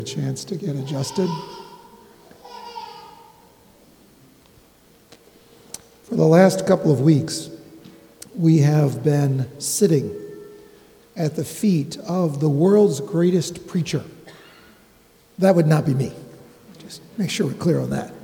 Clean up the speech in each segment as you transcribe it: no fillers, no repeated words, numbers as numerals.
A chance to get adjusted. For the last couple of weeks, we have been sitting at the feet of the world's greatest preacher. That would not be me. Just make sure we're clear on that.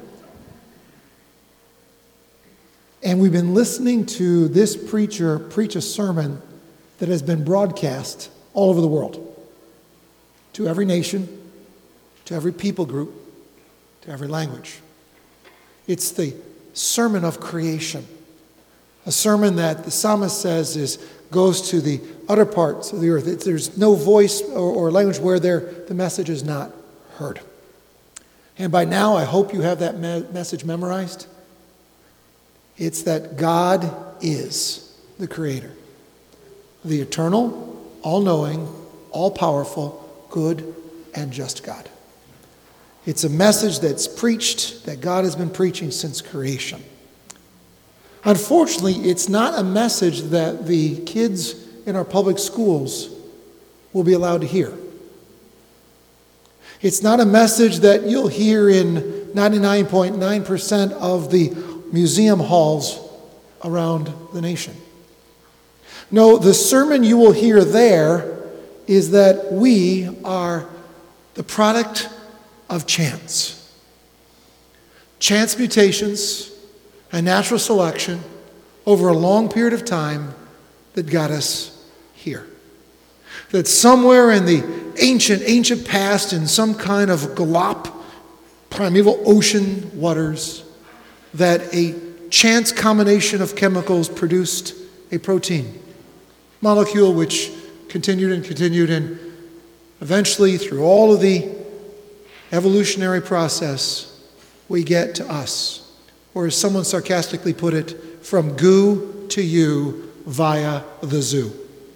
And we've been listening to this preacher preach a sermon that has been broadcast all over the world, to every nation, to every people group, to every language. It's the sermon of creation, a sermon that the psalmist says goes to the utter parts of the earth. There's no voice or language where the message is not heard. And by now, I hope you have that message memorized. It's that God is the creator, the eternal, all-knowing, all-powerful, good, and just God. It's a message that's preached, that God has been preaching since creation. Unfortunately, it's not a message that the kids in our public schools will be allowed to hear. It's not a message that you'll hear in 99.9% of the museum halls around the nation. No, the sermon you will hear there is that we are the product of chance. Chance mutations and natural selection over a long period of time that got us here. That somewhere in the ancient past, in some kind of galop, primeval ocean waters, that a chance combination of chemicals produced a protein molecule which continued and eventually through all of the evolutionary process, we get to us. Or as someone sarcastically put it, from goo to you via the zoo.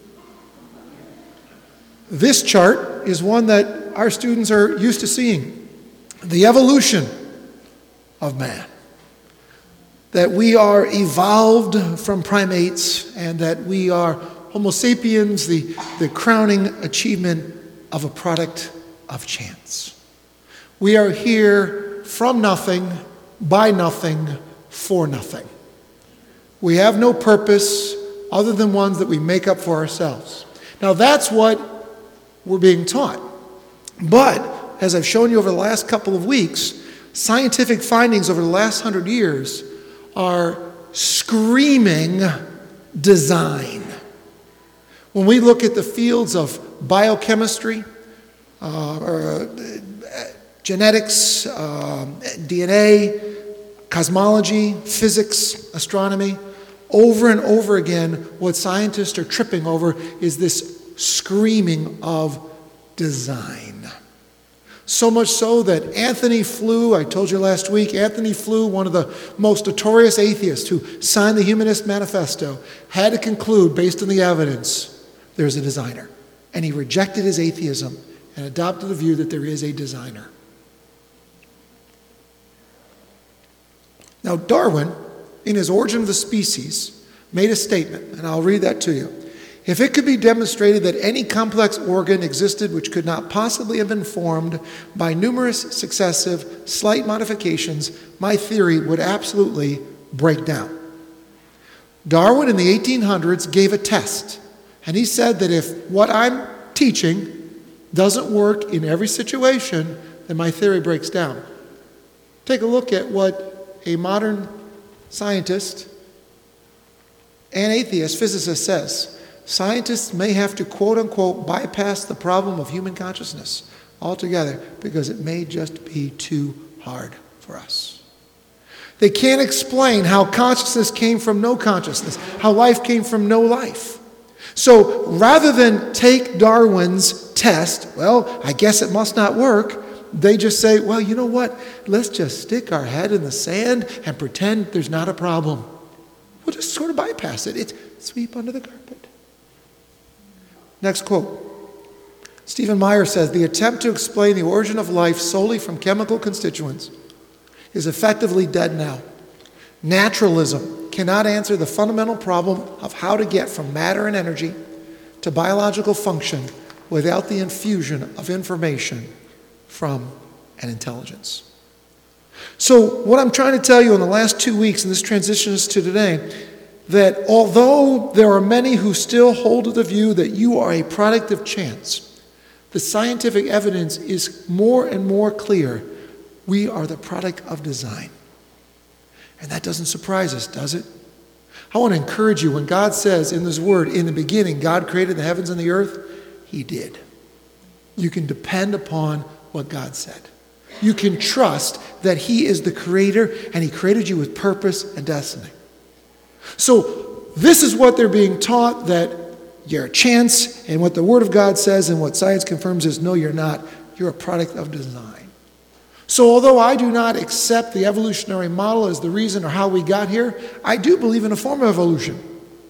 This chart is one that our students are used to seeing. The evolution of man. That we are evolved from primates and that we are Homo sapiens, the crowning achievement of a product of chance. We are here from nothing, by nothing, for nothing. We have no purpose other than ones that we make up for ourselves. Now that's what we're being taught. But, as I've shown you over the last couple of weeks, scientific findings over the last 100 years are screaming design. When we look at the fields of biochemistry, genetics, DNA, cosmology, physics, astronomy, over and over again, what scientists are tripping over is this screaming of design. So much so that Anthony Flew, I told you last week, Anthony Flew, one of the most notorious atheists who signed the Humanist Manifesto, had to conclude, based on the evidence, there's a designer. And he rejected his atheism and adopted the view that there is a designer. Now, Darwin, in his Origin of the Species, made a statement, and I'll read that to you. If it could be demonstrated that any complex organ existed which could not possibly have been formed by numerous successive slight modifications, my theory would absolutely break down. Darwin in the 1800s gave a test, and he said that if what I'm teaching doesn't work in every situation, then my theory breaks down. Take a look at what a modern scientist and atheist physicist says. Scientists may have to, quote unquote, bypass the problem of human consciousness altogether because it may just be too hard for us. They can't explain how consciousness came from no consciousness, how life came from no life. So rather than take Darwin's test, well, I guess it must not work, they just say, well, you know what? Let's just stick our head in the sand and pretend there's not a problem. We'll just sort of bypass it. It's sweep under the carpet. Next quote. Stephen Meyer says, the attempt to explain the origin of life solely from chemical constituents is effectively dead now. Naturalism cannot answer the fundamental problem of how to get from matter and energy to biological function without the infusion of information from an intelligence. So what I'm trying to tell you in the last 2 weeks, and this transitions to today, that although there are many who still hold to the view that you are a product of chance, the scientific evidence is more and more clear. We are the product of design. And that doesn't surprise us, does it? I want to encourage you, when God says in this word, in the beginning, God created the heavens and the earth, He did. You can depend upon what God said. You can trust that He is the creator and He created you with purpose and destiny. So this is what they're being taught, that you're a chance, and what the Word of God says and what science confirms is, no, you're not. You're a product of design. So although I do not accept the evolutionary model as the reason or how we got here, I do believe in a form of evolution.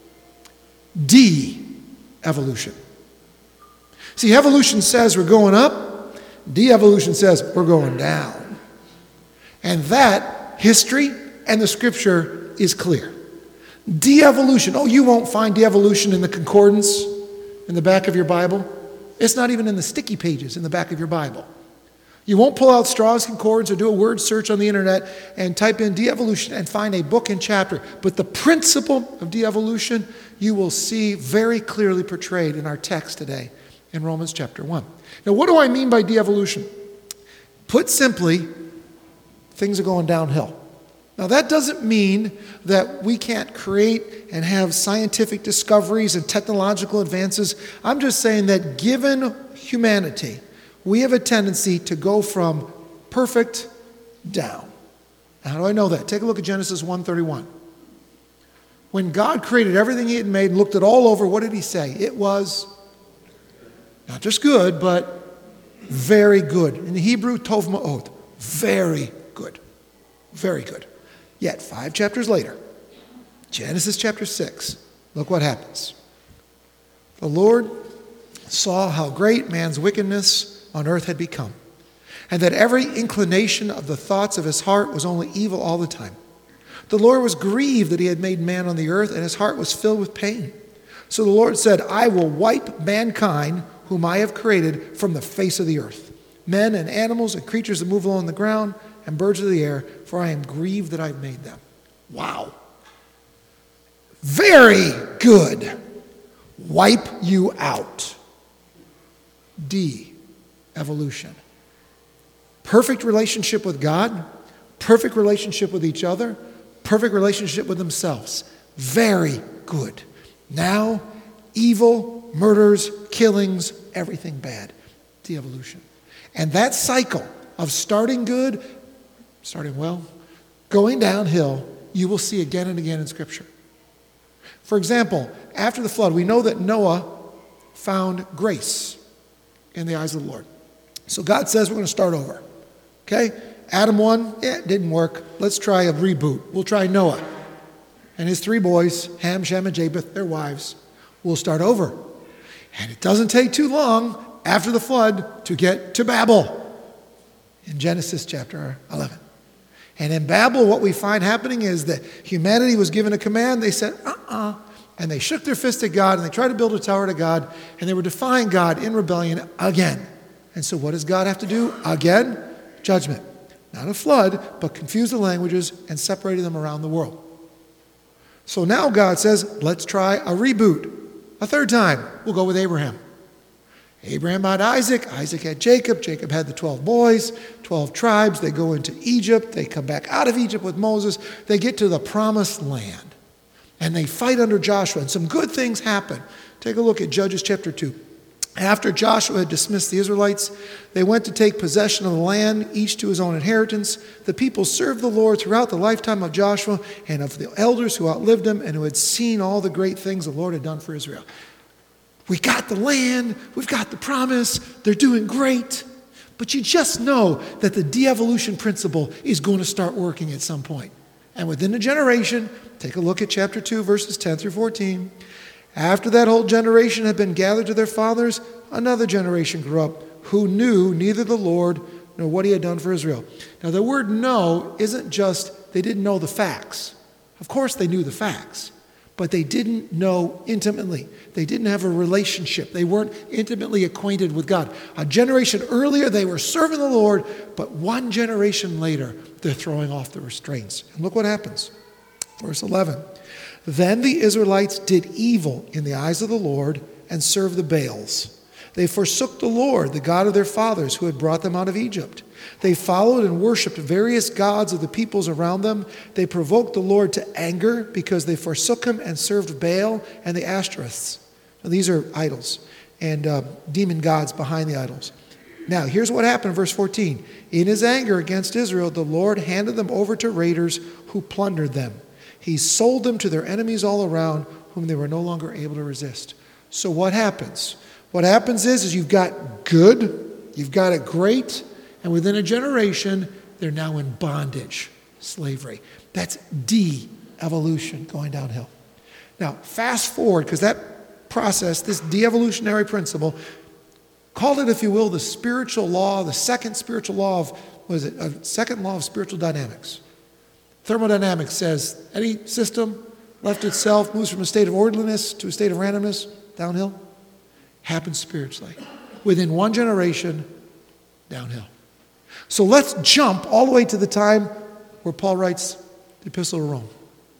De-evolution. See, evolution says we're going up. De-evolution says we're going down. And that, history and the Scripture is clear. De-evolution. Oh, you won't find de-evolution in the concordance in the back of your Bible. It's not even in the sticky pages in the back of your Bible. You won't pull out Strong's Concordance or do a word search on the internet and type in de-evolution and find a book and chapter. But the principle of de-evolution you will see very clearly portrayed in our text today in Romans chapter 1. Now, what do I mean by de-evolution? Put simply, things are going downhill. Now, that doesn't mean that we can't create and have scientific discoveries and technological advances. I'm just saying that given humanity, we have a tendency to go from perfect down. How do I know that? Take a look at Genesis 1:31. When God created everything He had made and looked it all over, what did He say? It was not just good, but very good. In the Hebrew, tov ma'od. Very good. Very good. Yet, 5 chapters later, Genesis chapter 6, look what happens. The Lord saw how great man's wickedness on earth had become, and that every inclination of the thoughts of his heart was only evil all the time. The Lord was grieved that He had made man on the earth, and His heart was filled with pain. So the Lord said, I will wipe mankind, whom I have created, from the face of the earth, men and animals and creatures that move along the ground and birds of the air, for I am grieved that I've made them. Wow. Very good. Wipe you out. De-evolution. Perfect relationship with God, perfect relationship with each other, perfect relationship with themselves. Very good. Now, evil, murders, killings, everything bad. De-evolution. And that cycle of starting good, starting well, going downhill, you will see again and again in Scripture. For example, after the flood, we know that Noah found grace in the eyes of the Lord. So God says we're going to start over. Okay? Adam 1, it didn't work. Let's try a reboot. We'll try Noah and his 3 boys, Ham, Shem, and Japheth, their wives. We'll start over. And it doesn't take too long after the flood to get to Babel in Genesis chapter 11. And in Babel, what we find happening is that humanity was given a command. They said, and they shook their fist at God, and they tried to build a tower to God, and they were defying God in rebellion again. And so what does God have to do? Again, judgment. Not a flood, but confuse the languages and separated them around the world. So now God says, let's try a reboot. A third time, we'll go with Abraham. Abraham had Isaac. Isaac had Jacob. Jacob had the 12 boys, 12 tribes. They go into Egypt. They come back out of Egypt with Moses. They get to the promised land. And they fight under Joshua. And some good things happen. Take a look at Judges chapter 2. After Joshua had dismissed the Israelites, they went to take possession of the land, each to his own inheritance. The people served the Lord throughout the lifetime of Joshua and of the elders who outlived him and who had seen all the great things the Lord had done for Israel. We got the land, we've got the promise, they're doing great. But you just know that the de-evolution principle is going to start working at some point. And within a generation, take a look at chapter 2, verses 10 through 14. After that whole generation had been gathered to their fathers, another generation grew up who knew neither the Lord nor what He had done for Israel. Now the word know isn't just they didn't know the facts. Of course they knew the facts. but they didn't know intimately. They didn't have a relationship. They weren't intimately acquainted with God. A generation earlier, they were serving the Lord, but one generation later, they're throwing off the restraints. And look what happens. Verse 11. Then the Israelites did evil in the eyes of the Lord and served the Baals. They forsook the Lord, the God of their fathers, who had brought them out of Egypt. They followed and worshipped various gods of the peoples around them. They provoked the Lord to anger because they forsook him and served Baal and the Ashtoreths. Now, these are idols and demon gods behind the idols. Now, here's what happened in verse 14. In his anger against Israel, the Lord handed them over to raiders who plundered them. He sold them to their enemies all around, whom they were no longer able to resist. So what happens? What happens is you've got good, you've got it great, and within a generation, they're now in bondage, slavery. That's de-evolution going downhill. Now, fast forward, because that process, this de-evolutionary principle, call it, if you will, the spiritual law, the second spiritual law of, second law of spiritual dynamics. Thermodynamics says any system left itself moves from a state of orderliness to a state of randomness, downhill, happens spiritually. Within one generation, downhill. So let's jump all the way to the time where Paul writes the Epistle to Rome.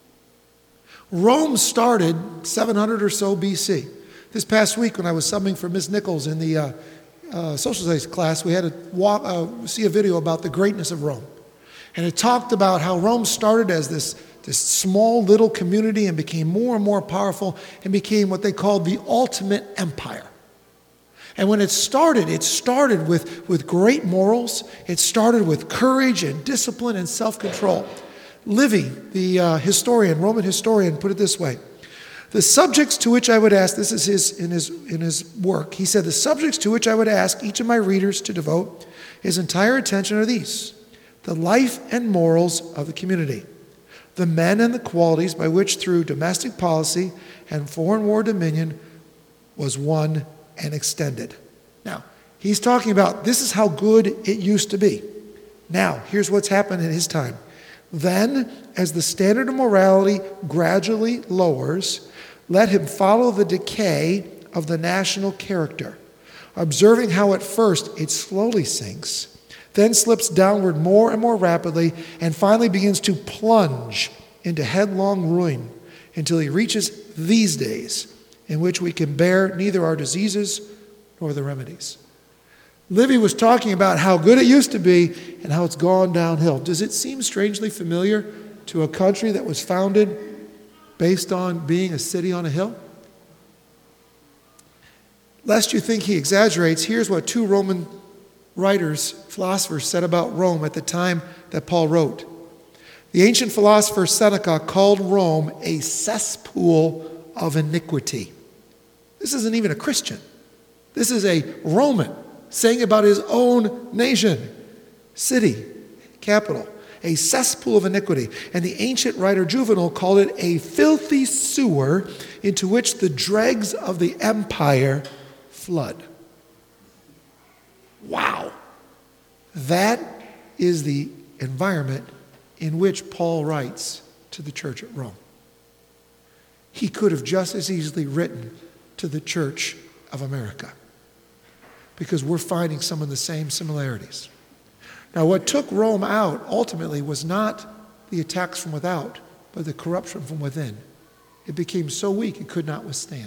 Rome started 700 or so BC. This past week when I was subbing for Ms. Nichols in the social studies class, we had to see a video about the greatness of Rome. And it talked about how Rome started as this small little community and became more and more powerful and became what they called the ultimate empire. And when it started with great morals. It started with courage and discipline and self-control. Livy, the Roman historian, put it this way. The subjects to which I would ask, this is in his work, he said, the subjects to which I would ask each of my readers to devote his entire attention are these: the life and morals of the community, the men and the qualities by which through domestic policy and foreign war dominion was won and extended. Now, he's talking about this is how good it used to be. Now, here's what's happened in his time. Then, as the standard of morality gradually lowers, let him follow the decay of the national character, observing how at first it slowly sinks, then slips downward more and more rapidly, and finally begins to plunge into headlong ruin until he reaches these days in which we can bear neither our diseases nor the remedies. Livy was talking about how good it used to be and how it's gone downhill. Does it seem strangely familiar to a country that was founded based on being a city on a hill? Lest you think he exaggerates, here's what two Roman writers, philosophers, said about Rome at the time that Paul wrote. The ancient philosopher Seneca called Rome a cesspool of iniquity. This isn't even a Christian. This is a Roman saying about his own nation, city, capital, a cesspool of iniquity. And the ancient writer Juvenal called it a filthy sewer into which the dregs of the empire flood. Wow. That is the environment in which Paul writes to the church at Rome. He could have just as easily written to the church of America, because we're finding some of the same similarities. Now, what took Rome out ultimately was not the attacks from without, but the corruption from within. It became so weak it could not withstand.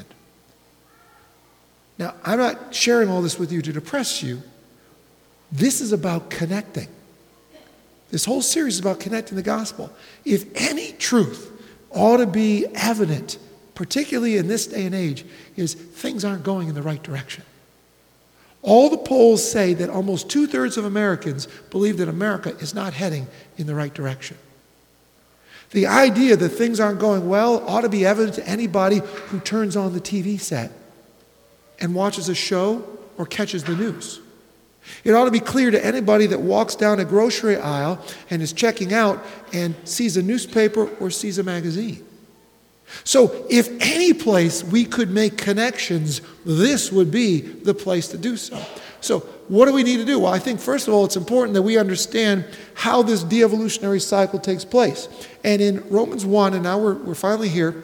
Now, I'm not sharing all this with you to depress you. This is about connecting. This whole series is about connecting the gospel. If any truth ought to be evident, particularly in this day and age, is things aren't going in the right direction. All the polls say that almost 2/3 of Americans believe that America is not heading in the right direction. The idea that things aren't going well ought to be evident to anybody who turns on the TV set and watches a show or catches the news. It ought to be clear to anybody that walks down a grocery aisle and is checking out and sees a newspaper or sees a magazine. So if any place we could make connections, this would be the place to do so. So what do we need to do? Well, I think first of all, it's important that we understand how this de-evolutionary cycle takes place. And in Romans 1, and now we're finally here,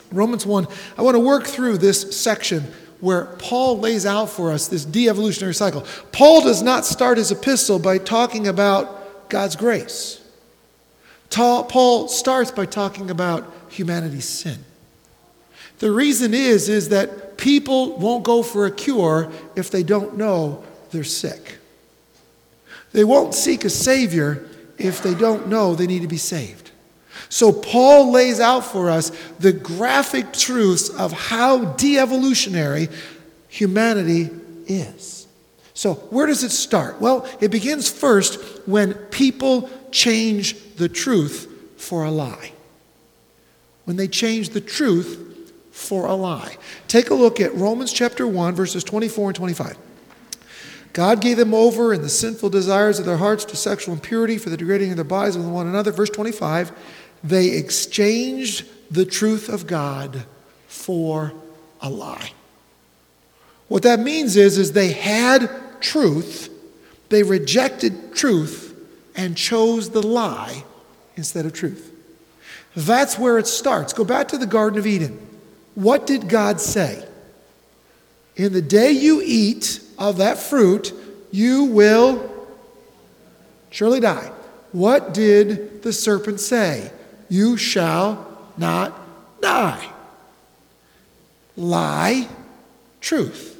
Romans 1, I want to work through this section where Paul lays out for us this de-evolutionary cycle. Paul does not start his epistle by talking about God's grace. Paul starts by talking about humanity's sin. The reason is that people won't go for a cure if they don't know they're sick. They won't seek a Savior if they don't know they need to be saved. So Paul lays out for us the graphic truths of how de-evolutionary humanity is. So where does it start? Well, it begins first when people change the truth for a lie. When they change the truth for a lie. Take a look at Romans chapter 1, verses 24 and 25. God gave them over in the sinful desires of their hearts to sexual impurity for the degrading of their bodies with one another. Verse 25, they exchanged the truth of God for a lie. What that means is they had truth, they rejected truth, and chose the lie instead of truth. That's where it starts. Go back to the Garden of Eden. What did God say? In the day you eat of that fruit, you will surely die. What did the serpent say? You shall not die. Lie, truth.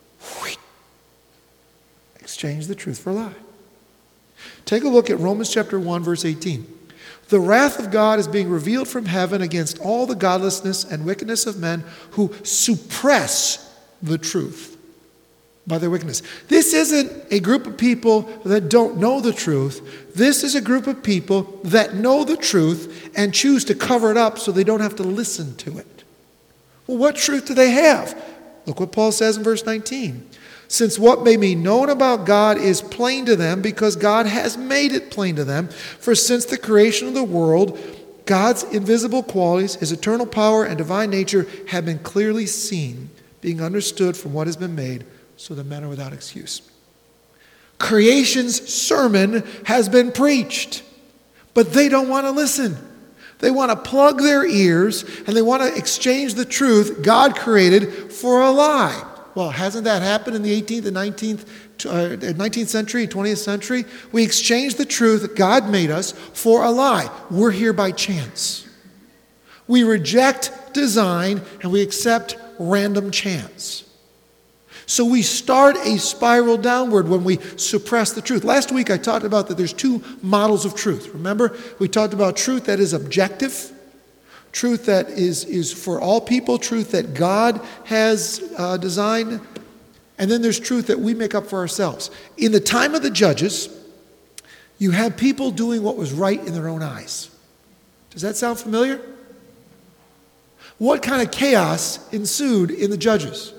Exchange the truth for a lie. Take a look at Romans chapter 1, verse 18. The wrath of God is being revealed from heaven against all the godlessness and wickedness of men who suppress the truth by their wickedness. This isn't a group of people that don't know the truth. This is a group of people that know the truth and choose to cover it up so they don't have to listen to it. Well, what truth do they have? Look what Paul says in verse 19. Since what may be known about God is plain to them because God has made it plain to them. For since the creation of the world, God's invisible qualities, his eternal power and divine nature have been clearly seen, being understood from what has been made, so that men are without excuse. Creation's sermon has been preached, but they don't want to listen. They want to plug their ears and they want to exchange the truth God created for a lie. Well, hasn't that happened in the 18th and 19th century, 20th century? We exchanged the truth that God made us for a lie. We're here by chance. We reject design and we accept random chance. So we start a spiral downward when we suppress the truth. Last week I talked about that there's two models of truth. Remember, we talked about truth that is objective, truth that is for all people, truth that God has designed, and then there's truth that we make up for ourselves. In the time of the judges, you had people doing what was right in their own eyes. Does that sound familiar? What kind of chaos ensued in the judges?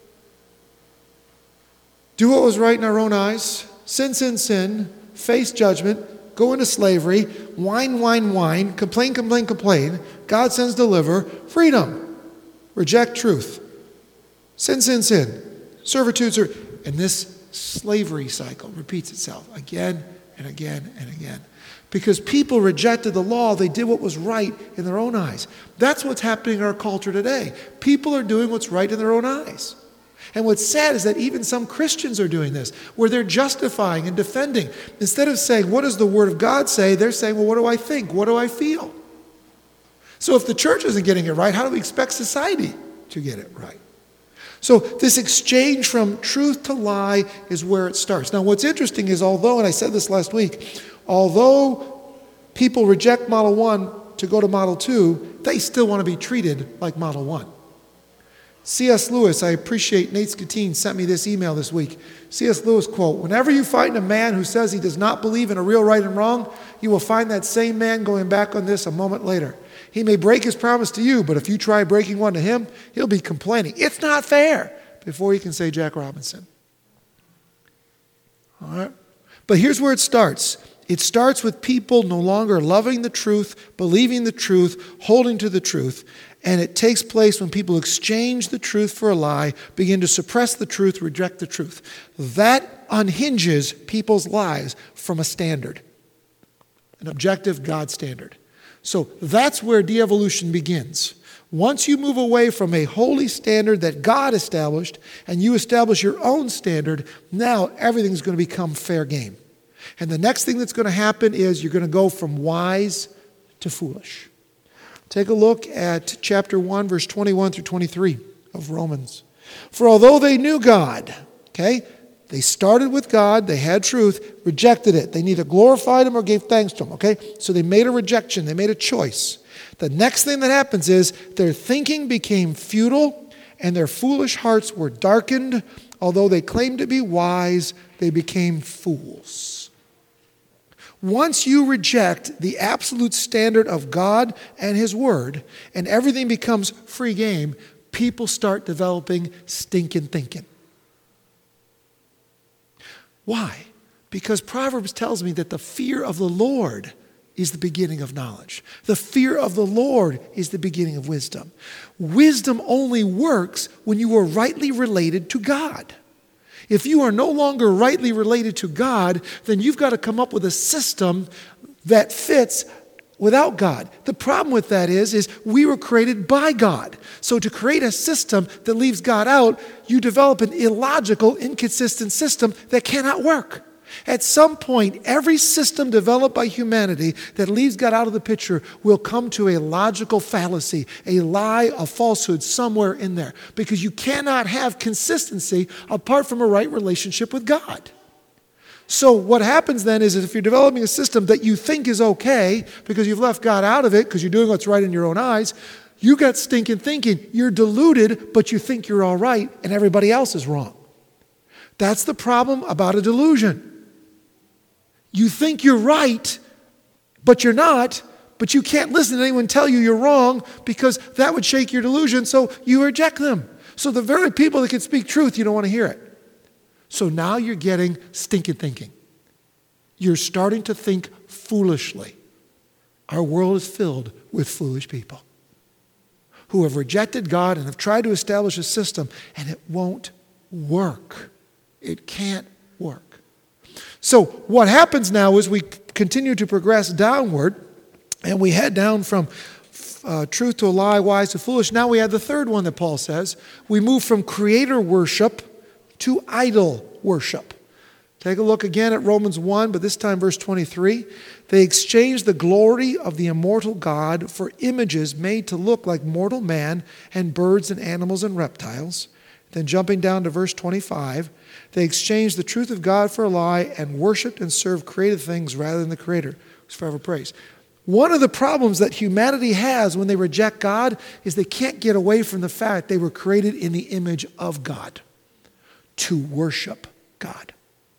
Do what was right in our own eyes, sin, sin, sin, face judgment, go into slavery, whine, whine, whine, complain, complain, complain. God sends deliver, freedom. Reject truth. Sin, sin, sin. Servitude, and this slavery cycle repeats itself again and again and again. Because people rejected the law, they did what was right in their own eyes. That's what's happening in our culture today. People are doing what's right in their own eyes. And what's sad is that even some Christians are doing this, where they're justifying and defending. Instead of saying, what does the Word of God say? They're saying, well, what do I think? What do I feel? So if the church isn't getting it right, how do we expect society to get it right? So this exchange from truth to lie is where it starts. Now what's interesting is although, and I said this last week, although people reject Model 1 to go to Model 2, they still want to be treated like Model 1. C.S. Lewis, I appreciate Nate Skatine sent me this email this week. C.S. Lewis quote, whenever you find a man who says he does not believe in a real right and wrong, you will find that same man going back on this a moment later. He may break his promise to you, but if you try breaking one to him, he'll be complaining, it's not fair, before you can say Jack Robinson. All right? But here's where it starts. It starts with people no longer loving the truth, believing the truth, holding to the truth. And it takes place when people exchange the truth for a lie, begin to suppress the truth, reject the truth. That unhinges people's lives from a standard, an objective God standard. So that's where de-evolution begins. Once you move away from a holy standard that God established and you establish your own standard, now everything's going to become fair game. And the next thing that's going to happen is you're going to go from wise to foolish. Take a look at chapter 1, verse 21 through 23 of Romans. For although they knew God, they started with God, they had truth, rejected it. They neither glorified Him or gave thanks to Him, So they made a rejection, they made a choice. The next thing that happens is their thinking became futile and their foolish hearts were darkened. Although they claimed to be wise, they became fools. Once you reject the absolute standard of God and His Word and everything becomes free game, people start developing stinking thinking. Why? Because Proverbs tells me that the fear of the Lord is the beginning of knowledge. The fear of the Lord is the beginning of wisdom. Wisdom only works when you are rightly related to God. If you are no longer rightly related to God, then you've got to come up with a system that fits without God. The problem with that is we were created by God. So to create a system that leaves God out, you develop an illogical, inconsistent system that cannot work. At some point, every system developed by humanity that leaves God out of the picture will come to a logical fallacy, a lie, a falsehood somewhere in there. Because you cannot have consistency apart from a right relationship with God. So what happens then is if you're developing a system that you think is okay because you've left God out of it because you're doing what's right in your own eyes, you got stinking thinking. You're deluded, but you think you're all right and everybody else is wrong. That's the problem about a delusion. You think you're right, but you're not, but you can't listen to anyone tell you you're wrong because that would shake your delusion, so you reject them. So the very people that can speak truth, you don't want to hear it. So now you're getting stinking thinking. You're starting to think foolishly. Our world is filled with foolish people who have rejected God and have tried to establish a system, and it won't work. It can't work. So what happens now is we continue to progress downward, and we head down from truth to a lie, wise to foolish. Now we have the third one that Paul says. We move from creator worship to idol worship. Take a look again at Romans 1, but this time verse 23. They exchanged the glory of the immortal God for images made to look like mortal man and birds and animals and reptiles. Then jumping down to verse 25, they exchanged the truth of God for a lie and worshiped and served created things rather than the Creator, who's forever praised. One of the problems that humanity has when they reject God is they can't get away from the fact they were created in the image of God to worship God.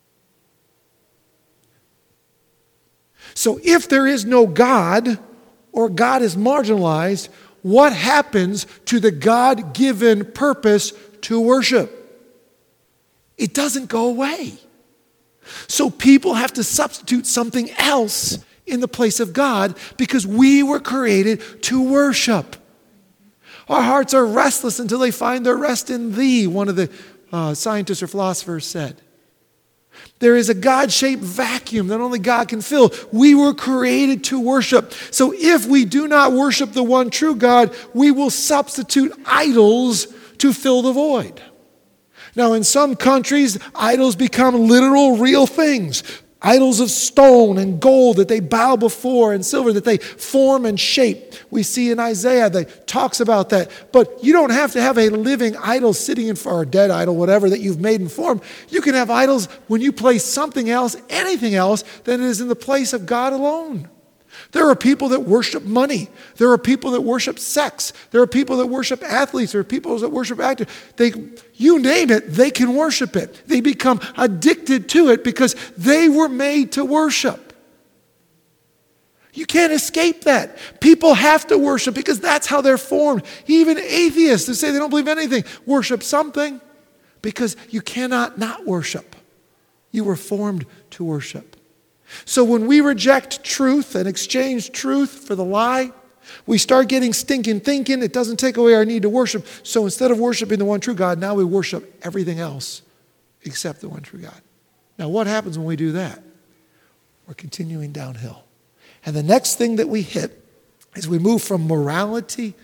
So if there is no God or God is marginalized, what happens to the God-given purpose to worship? It doesn't go away. So people have to substitute something else in the place of God because we were created to worship. Our hearts are restless until they find their rest in Thee, one of the scientists or philosophers said. There is a God-shaped vacuum that only God can fill. We were created to worship. So if we do not worship the one true God, we will substitute idols to fill the void. Now, in some countries, idols become literal, real things. Idols of stone and gold that they bow before and silver that they form and shape. We see in Isaiah that talks about that. But you don't have to have a living idol sitting in for a dead idol, whatever that you've made and formed. You can have idols when you place something else, anything else, that is in the place of God alone. There are people that worship money. There are people that worship sex. There are people that worship athletes. There are people that worship actors. You name it, they can worship it. They become addicted to it because they were made to worship. You can't escape that. People have to worship because that's how they're formed. Even atheists who say they don't believe anything worship something because you cannot not worship. You were formed to worship. So when we reject truth and exchange truth for the lie, we start getting stinking thinking. It doesn't take away our need to worship. So instead of worshiping the one true God, now we worship everything else except the one true God. Now what happens when we do that? We're continuing downhill. And the next thing that we hit is we move from morality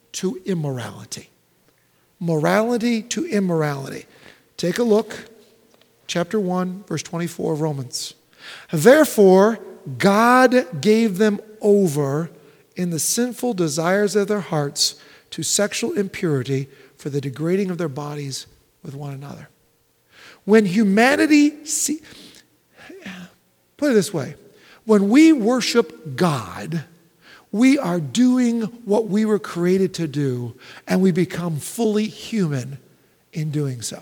to immorality. Morality to immorality. Take a look. Chapter 1, verse 24 of Romans. Therefore, God gave them over in the sinful desires of their hearts to sexual impurity for the degrading of their bodies with one another. When humanity, put it this way, when we worship God, we are doing what we were created to do, and we become fully human in doing so.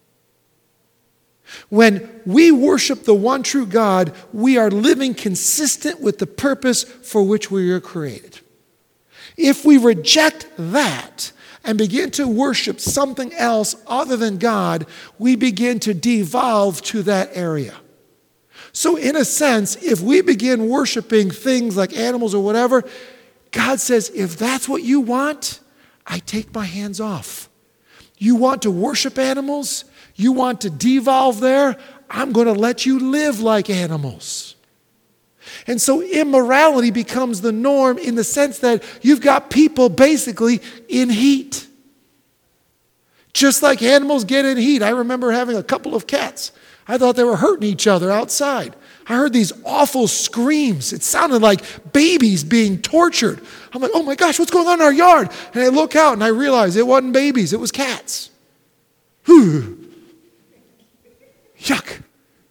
When we worship the one true God, we are living consistent with the purpose for which we were created. If we reject that and begin to worship something else other than God, we begin to devolve to that area. So in a sense, if we begin worshiping things like animals or whatever, God says, if that's what you want, I take my hands off. You want to worship animals? You want to devolve there? I'm going to let you live like animals. And so immorality becomes the norm in the sense that you've got people basically in heat. Just like animals get in heat. I remember having a couple of cats. I thought they were hurting each other outside. I heard these awful screams. It sounded like babies being tortured. I'm like, oh my gosh, what's going on in our yard? And I look out and I realize it wasn't babies, it was cats. Whew. Yuck.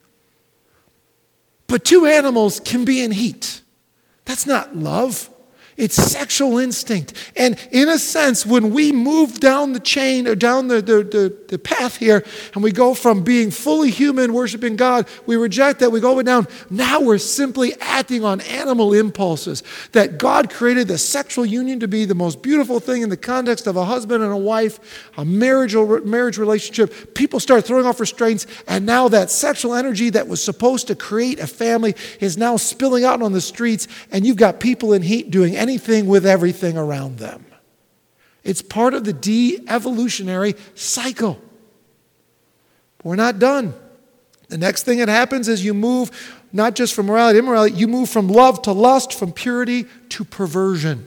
But two animals can be in heat. That's not love. It's sexual instinct. And in a sense, when we move down the chain or down the path here, and we go from being fully human, worshiping God, we reject that, we go down. Now we're simply acting on animal impulses. That God created the sexual union to be the most beautiful thing in the context of a husband and a wife, a marriage relationship. People start throwing off restraints, and now that sexual energy that was supposed to create a family is now spilling out on the streets, and you've got people in heat doing anything with everything around them. It's part of the de-evolutionary cycle. We're not done. The next thing that happens is you move not just from morality to immorality, you move from love to lust, from purity to perversion.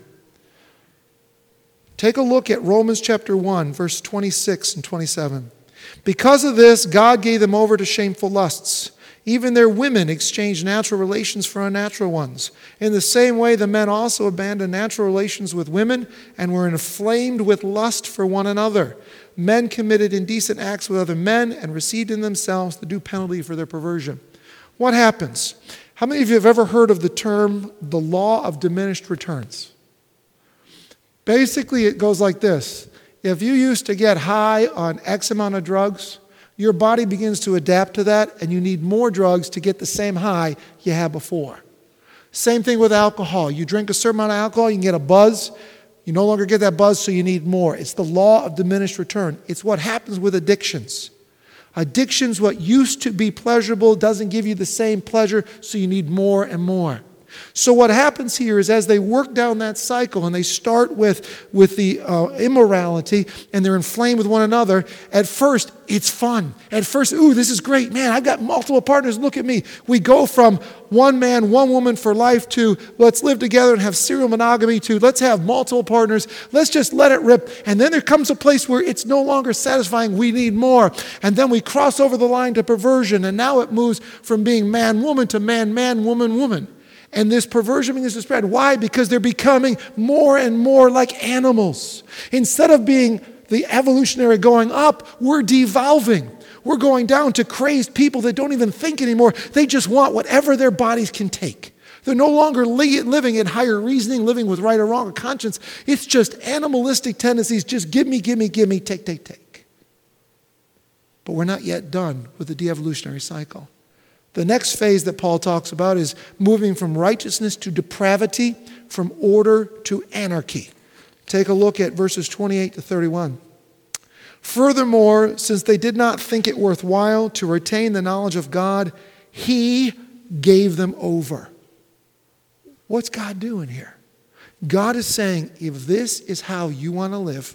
Take a look at Romans chapter 1, verse 26 and 27. Because of this, God gave them over to shameful lusts. Even their women exchanged natural relations for unnatural ones. In the same way, the men also abandoned natural relations with women and were inflamed with lust for one another. Men committed indecent acts with other men and received in themselves the due penalty for their perversion. What happens? How many of you have ever heard of the term, the law of diminished returns? Basically, it goes like this. If you used to get high on X amount of drugs, your body begins to adapt to that, and you need more drugs to get the same high you had before. Same thing with alcohol. You drink a certain amount of alcohol, you can get a buzz. You no longer get that buzz, so you need more. It's the law of diminished return. It's what happens with addictions. Addictions, what used to be pleasurable, doesn't give you the same pleasure, so you need more and more. So what happens here is as they work down that cycle and they start with the immorality and they're inflamed with one another, at first it's fun. At first, ooh, this is great. Man, I've got multiple partners. Look at me. We go from one man, one woman for life to let's live together and have serial monogamy to let's have multiple partners. Let's just let it rip. And then there comes a place where it's no longer satisfying. We need more. And then we cross over the line to perversion. And now it moves from being man, woman to man, man, woman, woman. And this perversion begins to spread. Why? Because they're becoming more and more like animals. Instead of being the evolutionary going up, we're devolving. We're going down to crazed people that don't even think anymore. They just want whatever their bodies can take. They're no longer living in higher reasoning, living with right or wrong or conscience. It's just animalistic tendencies. Just give me, take. But we're not yet done with the de-evolutionary cycle. The next phase that Paul talks about is moving from righteousness to depravity, from order to anarchy. Take a look at verses 28 to 31. Furthermore, since they did not think it worthwhile to retain the knowledge of God, He gave them over. What's God doing here? God is saying, if this is how you want to live,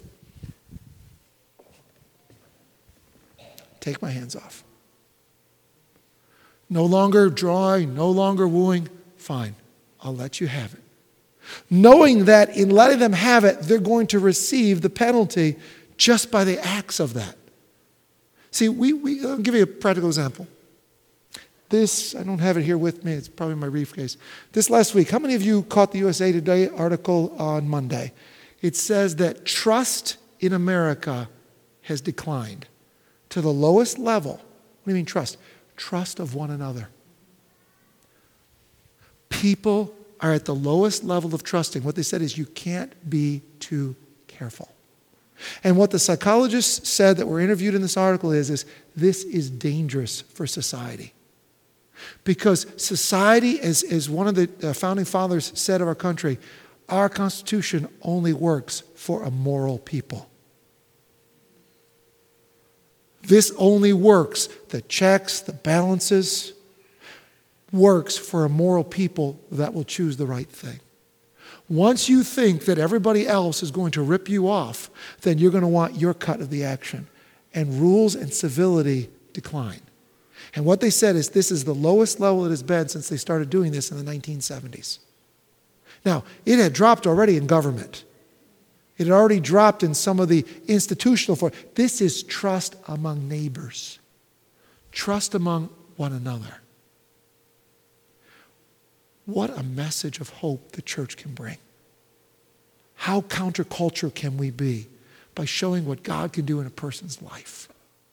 take my hands off. No longer drawing, no longer wooing. Fine, I'll let you have it. knowing that in letting them have it, they're going to receive the penalty just by the acts of that. See, I'll give you a practical example. This, I don't have it here with me, it's probably in my briefcase. This last week, how many of you caught the USA Today article on Monday? It says that trust in America has declined to the lowest level. What do you mean trust? Trust of one another. People are at the lowest level of trusting. What they said is you can't be too careful. And what the psychologists said that were interviewed in this article is this is dangerous for society. Because society, as one of the founding fathers said of our country, our Constitution only works for a moral people. This only works, the checks, the balances, works for a moral people that will choose the right thing. Once you think that everybody else is going to rip you off, then you're going to want your cut of the action. And rules and civility decline. And what they said is this is the lowest level it has been since they started doing this in the 1970s. Now, it had dropped already in government. It had already dropped in some of the institutional forms. This is trust among neighbors. Trust among one another. What a message of hope the church can bring. How counterculture can we be by showing what God can do in a person's life?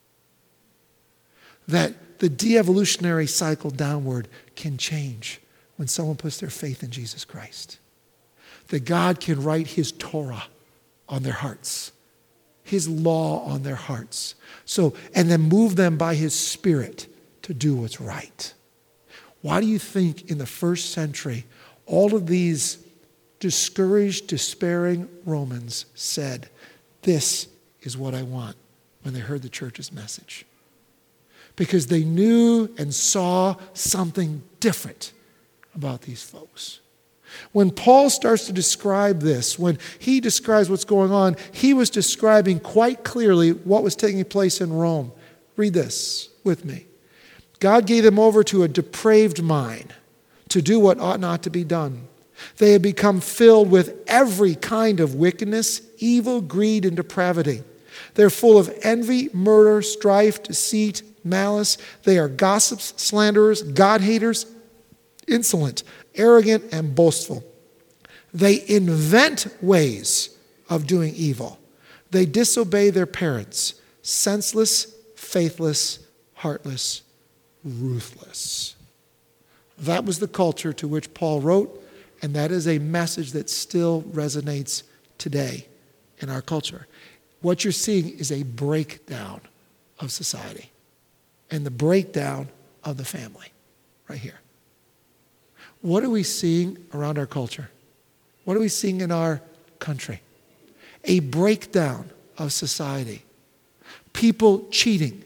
That the de-evolutionary cycle downward can change when someone puts their faith in Jesus Christ. That God can write His Torah on their hearts, His law on their hearts, and then move them by His Spirit to do what's right. Why do you think in the first century all of these discouraged, despairing Romans said, "This is what I want," when they heard the church's message? Because they knew and saw something different about these folks. When Paul starts to describe this, when he describes what's going on, he was describing quite clearly what was taking place in Rome. Read this with me. God gave them over to a depraved mind to do what ought not to be done. They had become filled with every kind of wickedness, evil, greed, and depravity. They're full of envy, murder, strife, deceit, malice. They are gossips, slanderers, God-haters, insolent, arrogant, and boastful. They invent ways of doing evil. They disobey their parents, senseless, faithless, heartless, ruthless. That was the culture to which Paul wrote, and that is a message that still resonates today in our culture. What you're seeing is a breakdown of society and the breakdown of the family right here. What are we seeing around our culture? What are we seeing in our country? A breakdown of society. People cheating.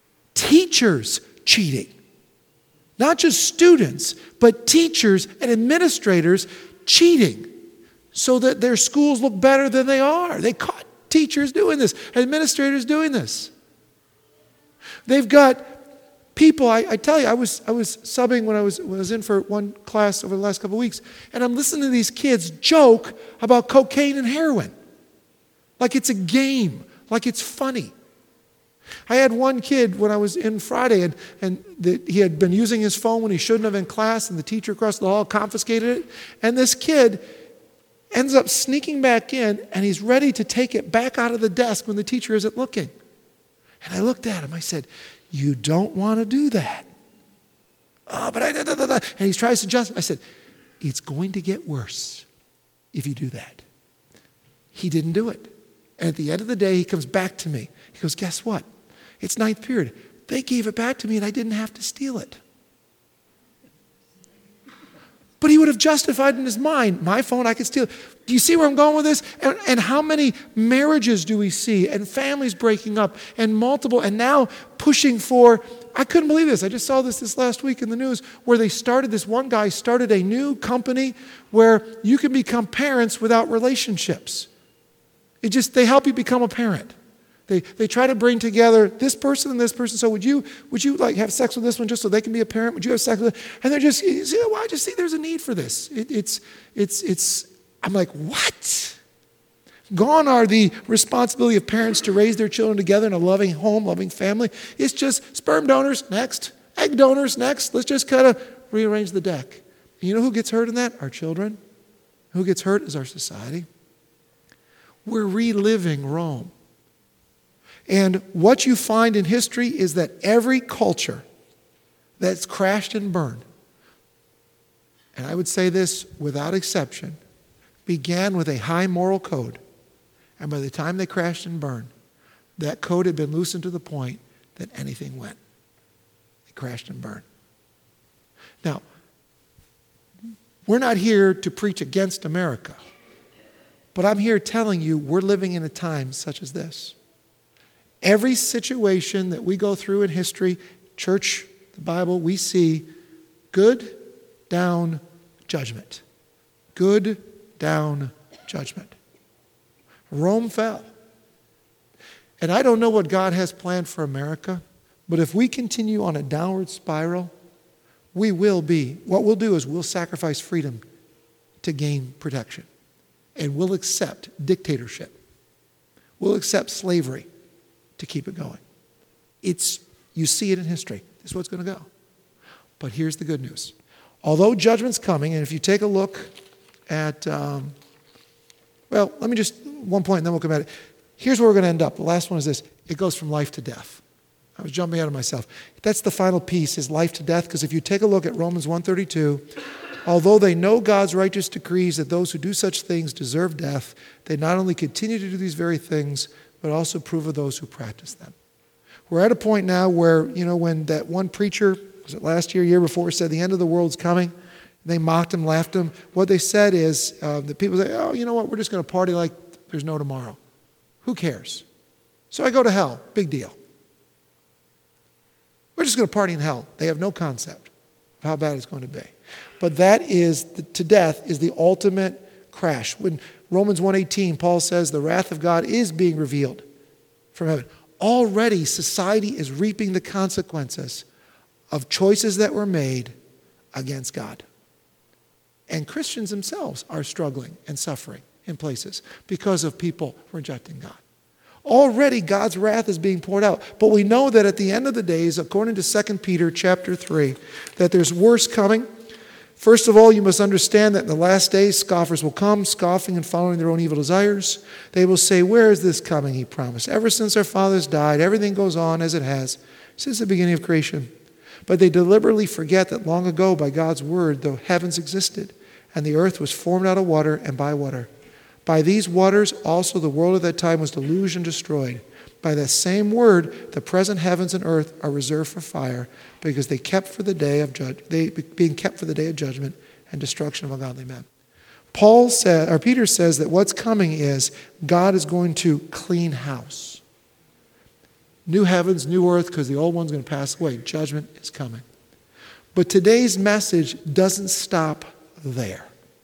Teachers cheating. Not just students, but teachers and administrators cheating so that their schools look better than they are. They caught teachers doing this, administrators doing this. They've got people, I tell you, I was subbing when I was in for one class over the last couple of weeks, and I'm listening to these kids joke about cocaine and heroin. Like it's a game, like it's funny. I had one kid when I was in Friday, and he had been using his phone when he shouldn't have in class, and the teacher across the hall confiscated it, and this kid ends up sneaking back in, and he's ready to take it back out of the desk when the teacher isn't looking. And I looked at him, I said, "You don't want to do that." "Oh, but and he tries to justify. I said, "It's going to get worse if you do that." He didn't do it. And at the end of the day, he comes back to me. He goes, "Guess what? It's ninth period. They gave it back to me and I didn't have to steal it." But he would have justified in his mind, my phone, I could steal it. Do you see where I'm going with this? And how many marriages do we see? And families breaking up and multiple, and now pushing for, I couldn't believe this. I just saw this last week in the news where this one guy started a new company where you can become parents without relationships. They help you become a parent. They try to bring together this person and this person. So would you like have sex with this one just so they can be a parent? Would you have sex with them? And they're just, well, I just see there's a need for this. I'm like, what? Gone are the responsibility of parents to raise their children together in a loving home, loving family. It's just sperm donors, next. Egg donors, next. Let's just kind of rearrange the deck. You know who gets hurt in that? Our children. Who gets hurt is our society. We're reliving Rome. And what you find in history is that every culture that's crashed and burned, and I would say this without exception, began with a high moral code. And by the time they crashed and burned, that code had been loosened to the point that anything went. They crashed and burned. Now, we're not here to preach against America, but I'm here telling you we're living in a time such as this. Every situation that we go through in history, church, the Bible, we see good, down, judgment. Good, down, judgment. Rome fell. And I don't know what God has planned for America, but if we continue on a downward spiral, we will be. What we'll do is we'll sacrifice freedom to gain protection. And we'll accept dictatorship. We'll accept slavery to keep it going. You see it in history. This is what's going to go. But here's the good news. Although judgment's coming, and if you take a look at, let me just, one point and then we'll come at it. Here's where we're going to end up. The last one is this. It goes from life to death. I was jumping out of myself. That's the final piece, is life to death, because if you take a look at Romans 1:32, although they know God's righteous decrees that those who do such things deserve death, they not only continue to do these very things, but also approve of those who practice them. We're at a point now where, when that one preacher, was it last year, year before, said the end of the world's coming, they mocked him, laughed him. What they said is, the people say, oh, you know what, we're just going to party like there's no tomorrow. Who cares? So I go to hell. Big deal. We're just going to party in hell. They have no concept of how bad it's going to be. But that is, to death, is the ultimate crash. When Romans 1:18, Paul says the wrath of God is being revealed from heaven. Already society is reaping the consequences of choices that were made against God. And Christians themselves are struggling and suffering in places because of people rejecting God. Already God's wrath is being poured out. But we know that at the end of the days, according to 2 Peter chapter 3, that there's worse coming. First of all, you must understand that in the last days, scoffers will come, scoffing and following their own evil desires. They will say, where is this coming, he promised? Ever since our fathers died, everything goes on as it has since the beginning of creation. But they deliberately forget that long ago, by God's word, the heavens existed, and the earth was formed out of water and by water. By these waters also the world at that time was deluged and destroyed. By that same word, the present heavens and earth are reserved for fire, because being kept for the day of judgment and destruction of ungodly men. Peter says that what's coming is God is going to clean house. New heavens, new earth, because the old one's going to pass away. Judgment is coming. But today's message doesn't stop there.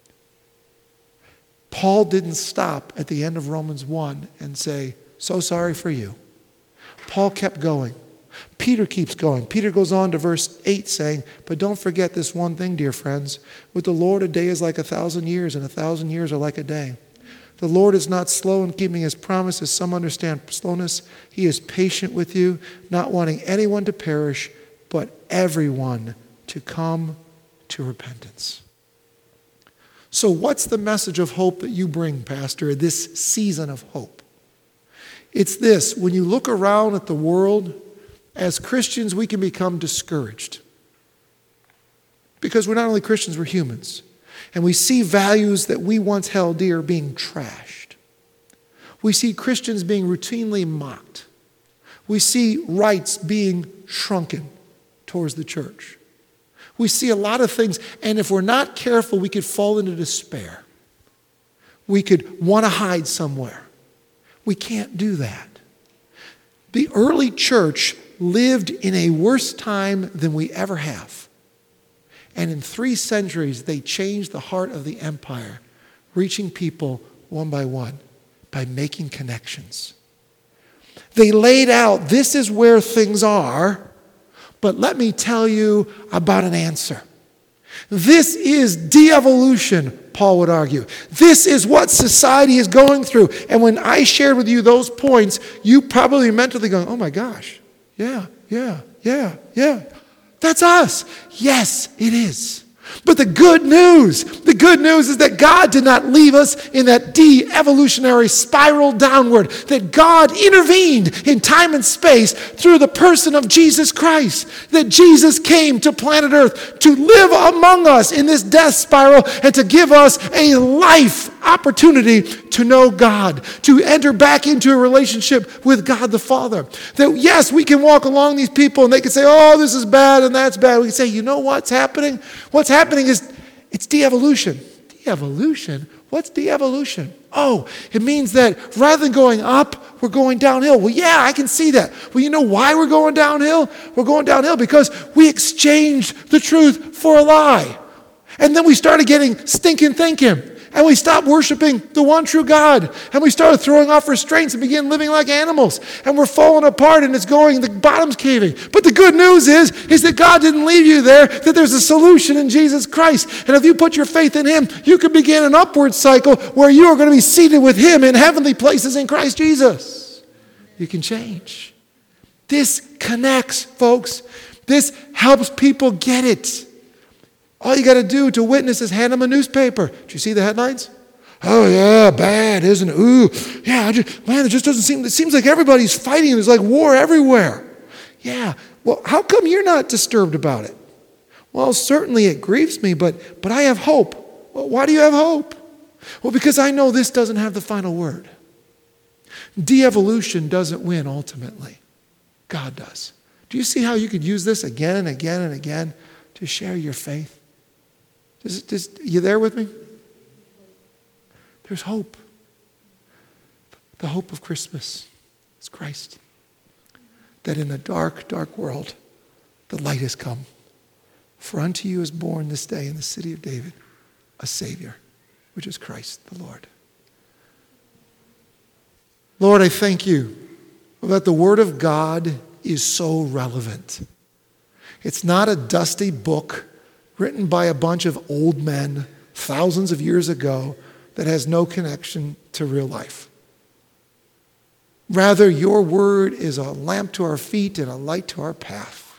Paul didn't stop at the end of Romans 1 and say, so sorry for you. Paul kept going. Peter keeps going. Peter goes on to verse 8 saying, but don't forget this one thing, dear friends. With the Lord, a day is like 1,000 years, and 1,000 years are like a day. The Lord is not slow in keeping his promise, as some understand slowness. He is patient with you, not wanting anyone to perish, but everyone to come to repentance. So what's the message of hope that you bring, Pastor, this season of hope? It's this: when you look around at the world, as Christians, we can become discouraged. Because we're not only Christians, we're humans. And we see values that we once held dear being trashed. We see Christians being routinely mocked. We see rights being shrunken towards the church. We see a lot of things, and if we're not careful, we could fall into despair. We could want to hide somewhere. We can't do that. The early church lived in a worse time than we ever have. And in 3 centuries, they changed the heart of the empire, reaching people one by one by making connections. They laid out, this is where things are, but let me tell you about an answer. This is de-evolution, Paul would argue. This is what society is going through. And when I shared with you those points, you probably mentally going, oh my gosh, yeah. That's us. Yes, it is. But the good news is that God did not leave us in that de-evolutionary spiral downward, that God intervened in time and space through the person of Jesus Christ, that Jesus came to planet Earth to live among us in this death spiral and to give us a life opportunity to know God, to enter back into a relationship with God the Father. That yes, we can walk along these people and they can say, oh, this is bad and that's bad. We can say, you know what's happening? What's happening is it's de-evolution. De-evolution? What's de-evolution? Oh, it means that rather than going up, we're going downhill. Well, yeah, I can see that. Well, you know why we're going downhill? We're going downhill because we exchanged the truth for a lie. And then we started getting stinking thinking. And we stopped worshiping the one true God. And we started throwing off restraints and began living like animals. And we're falling apart and it's going, the bottom's caving. But the good news is that God didn't leave you there, that there's a solution in Jesus Christ. And if you put your faith in Him, you can begin an upward cycle where you are going to be seated with Him in heavenly places in Christ Jesus. You can change. This connects, folks. This helps people get it. All you got to do to witness is hand them a newspaper. Did you see the headlines? Oh, yeah, bad, isn't it? Ooh, yeah, it just doesn't seem, it seems like everybody's fighting. There's like war everywhere. Yeah, well, how come you're not disturbed about it? Well, certainly it grieves me, but I have hope. Well, why do you have hope? Well, because I know this doesn't have the final word. De-evolution doesn't win ultimately. God does. Do you see how you could use this again and again and again to share your faith? You there with me? There's hope. The hope of Christmas is Christ. That in a dark, dark world, the light has come. For unto you is born this day in the city of David a Savior, which is Christ the Lord. Lord, I thank you that the Word of God is so relevant. It's not a dusty book written by a bunch of old men thousands of years ago that has no connection to real life. Rather, your word is a lamp to our feet and a light to our path.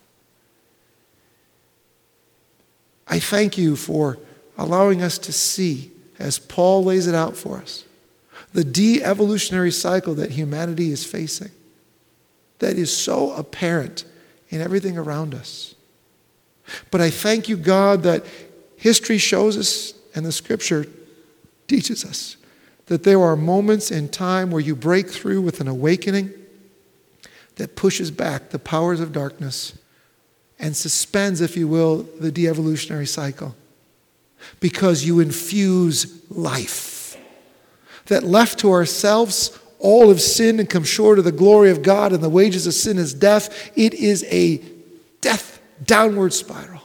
I thank you for allowing us to see, as Paul lays it out for us, the de-evolutionary cycle that humanity is facing that is so apparent in everything around us. But I thank you, God, that history shows us and the Scripture teaches us that there are moments in time where you break through with an awakening that pushes back the powers of darkness and suspends, if you will, the de-evolutionary cycle. Because you infuse life. That left to ourselves, all have sinned and come short of the glory of God, and the wages of sin is death. It is a death downward spiral.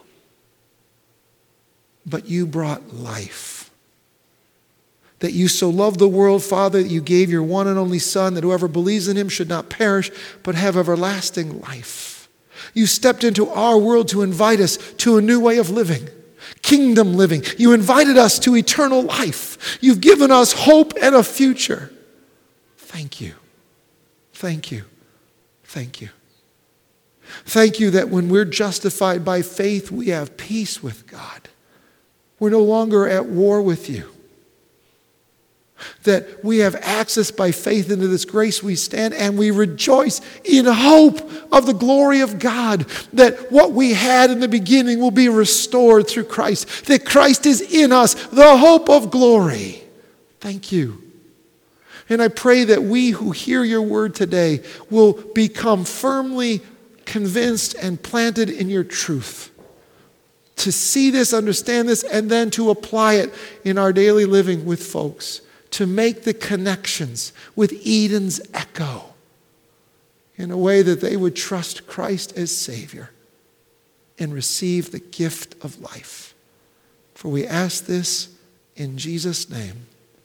But you brought life. That you so loved the world, Father, that you gave your one and only Son, that whoever believes in him should not perish, but have everlasting life. You stepped into our world to invite us to a new way of living, kingdom living. You invited us to eternal life. You've given us hope and a future. Thank you. Thank you. Thank you. Thank you that when we're justified by faith, we have peace with God. We're no longer at war with you. That we have access by faith into this grace we stand, and we rejoice in hope of the glory of God. That what we had in the beginning will be restored through Christ. That Christ is in us, the hope of glory. Thank you. And I pray that we who hear your word today will become firmly convinced and planted in your truth. To see this, understand this, and then to apply it in our daily living with folks. To make the connections with Eden's echo in a way that they would trust Christ as Savior and receive the gift of life. For we ask this in Jesus' name.